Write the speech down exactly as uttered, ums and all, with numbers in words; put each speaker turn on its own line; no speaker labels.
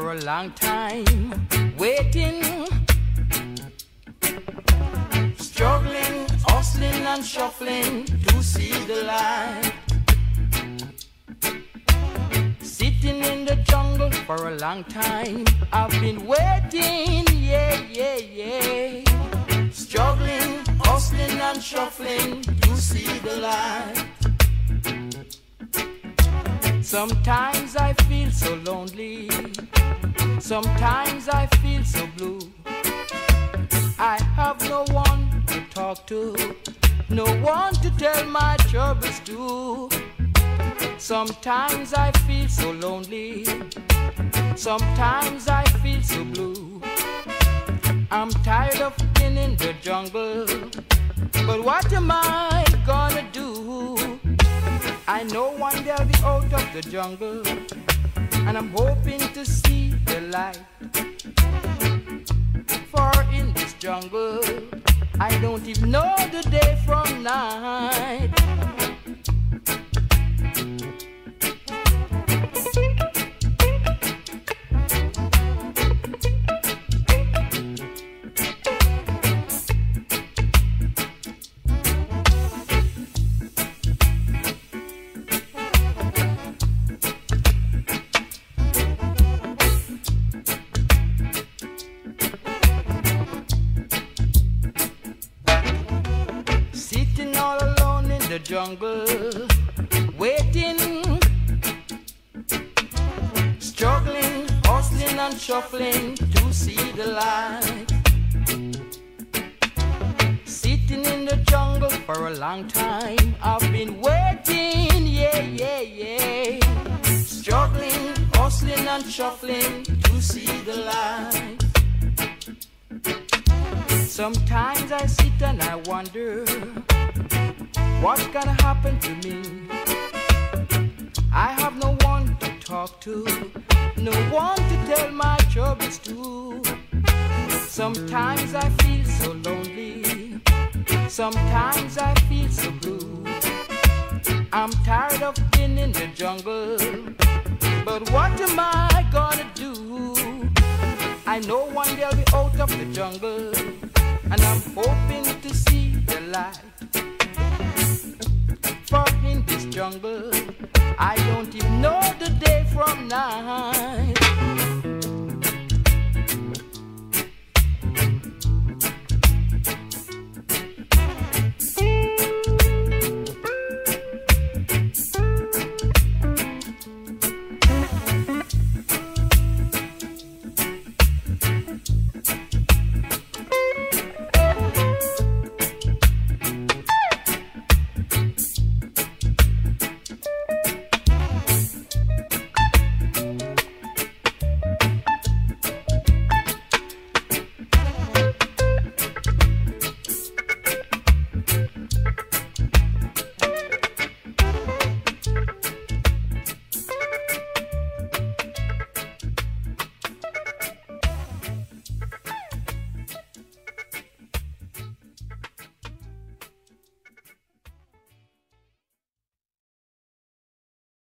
for a long time, waiting, struggling, hustling and shuffling to see the light. Sitting in the jungle for a long time, I've been waiting, yeah, yeah, yeah. Struggling, hustling and shuffling to see the light. Sometimes I feel so lonely, sometimes I feel so blue. I have no one to talk to, no one to tell my troubles to. Sometimes I feel so lonely, sometimes I feel so blue. I'm tired of being in the jungle, but what am I gonna do? I know one day I'll be out of the jungle, and I'm hoping to see the light. For in this jungle, I don't even know the day from night. Jungle, waiting, struggling, hustling and shuffling to see the light. Sitting in the jungle for a long time, I've been waiting, yeah, yeah, yeah. Struggling, hustling and shuffling to see the light. Sometimes I sit and I wonder, what's gonna happen to me? I have no one to talk to, no one to tell my troubles to. Sometimes I feel so lonely, sometimes I feel so blue. I'm tired of being in the jungle, but what am I gonna do? I know one day I'll be out of the jungle, and I'm hoping to see the light. For in this jungle, I don't even know the day from night.